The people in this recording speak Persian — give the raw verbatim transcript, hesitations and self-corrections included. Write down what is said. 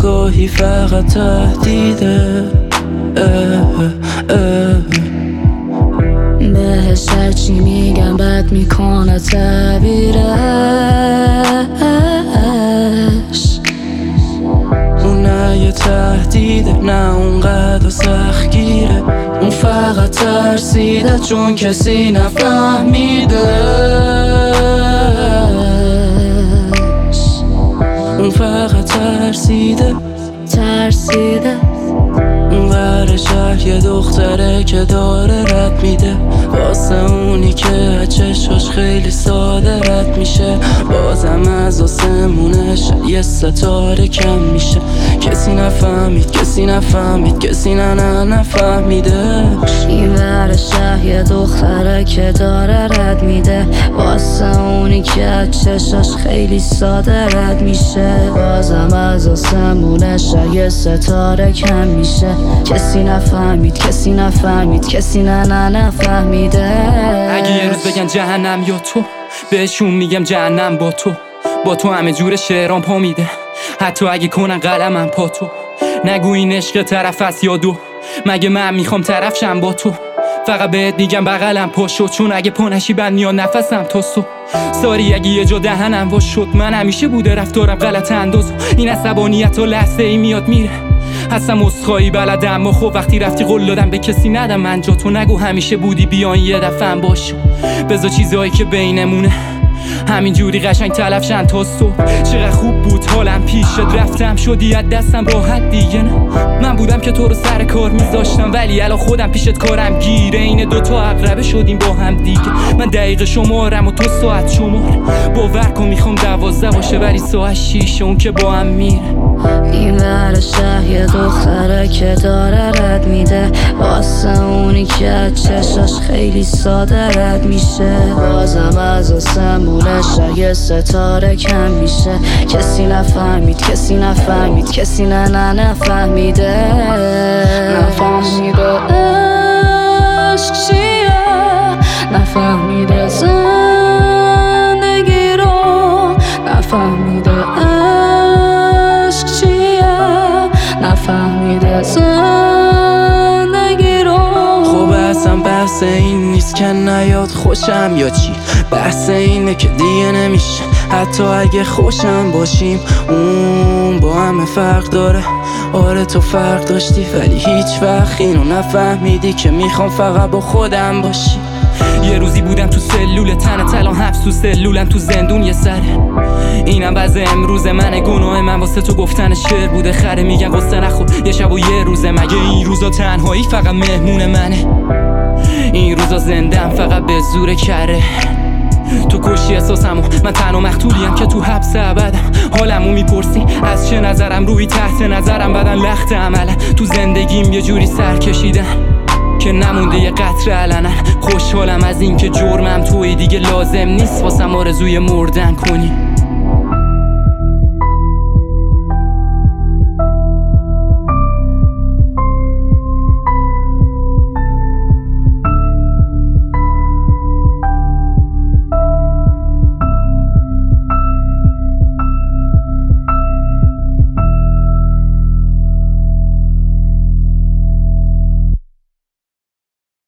گاهی فقط تهدیده. بهش هرچی میگم بد میکنه تعبیرش. اون نه یه تهدیده، نه اونقدر سختگیره. اون فقط ترسیده چون کسی نفهمیدش. اون فقط ترسیده ترسیده اون ور شهر یه دختره که داره رد میده واسه اونی که چشاش خیلی ساده رد میشه. بازم از آسمونش یه ستاره کم میشه. کسی نفهمید کسی نفهمید کسی نه نه نفهمیده. این ور شهر یه دختره که داره رد میده واسه اونی که چشاش خیلی ساده رد میشه. بازم از آسمونش یه ستاره کم میشه. کسی نفهمید کسی نفهمید کسی نه نه نفهمیده. اگه یه روز بگن جهنم یا تو، بهشون میگم جهنم با تو. با تو همه جور شعرام پا میده، حتی اگه کنن قلمم پا تو. نگو این عشق طرف است یا دو، مگه من میخوام طرف شم با تو. فقط بهت میگم بغلم پا شد، چون اگه پا نشی بند میاد نفسم تا صبح. ساری اگه یه جا دهنم وا شد، من همیشه بوده رفتارم غلط انداز. این عصبانیت و لحظه ای میاد میره، هستم اسخایی بلدم و خب وقتی رفتی قول دادم به کسی ندم من جا تو. نگو همیشه بودی بیان یه دفعه باش، بذار چیزایی که بینمونه همینجوری قشنگ تلف شن تا صبح. چقدر خوب بود حالم پیشت، رفتم شدی از دستم راحت دیگه نه. من بودم که تو رو سر کار میذاشتم، ولی الان خودم پیشت کارم گیره. این دوتا عقربه شدیم با هم دیگه، من دقیقه شمارم و تو ساعت شمار. باور کن میخوام دوازده باشه ولی ساعت شیشه اون که با هم میره. این ور شهر یه دختره که داره رد میده واسه اونی که چشاش خیلی ساده رد میشه. بازم از آسمونش یه ستاره کم میشه. کسی نفهمید کسی نفهمید کسی نه نه نفهمیده. نفهمیده عشق چیه، نفهمیده زندگی رو، نفهمیده نفهمیده زندگی رو. خب اصلا بحث این نیست که نیاد خوشم یا چی، بحث اینه که دیگه نمیشه حتی اگه خوشم باشیم. اون با همه فرق داره، آره تو فرق داشتی ولی هیچ وقت اینو نفهمیدی که میخوام فقط با خودم باشی. یه روزی بودم تو سلول تنت، الان حبس تو سلولم تو زندون یه سره. اینم وضع امروز منه، گناه من واسه تو گفتن شعر بوده خره. میگن قصه نخور یه شب و یه روزه، مگه این روزا تنهایی فقط مهمون منه؟ این روزا زندم فقط به زور کره. تو کشی احساسمو، من تنها مقتولیم که تو حبس ابدم. حالمو میپرسی از چه نظرم، روی تحت نظرم بدن لخت عملم. تو زندگیم یه جوری سر کشیدن که نمونده یه قطره علنا. خوشحالم از این که جرمم توی دیگه لازم نیست واسم آرزوی مردن کنی.